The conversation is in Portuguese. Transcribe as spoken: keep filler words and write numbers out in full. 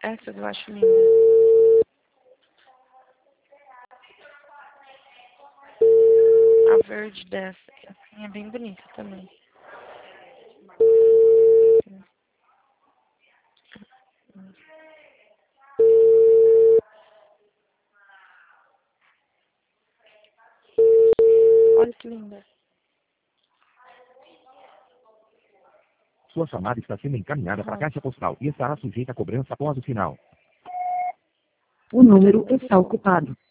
Essas eu acho linda. A verde dessa, assim, é bem bonita também. Olha que linda. Sua chamada está sendo encaminhada para a caixa postal e estará sujeita a cobrança após o sinal. O número está ocupado.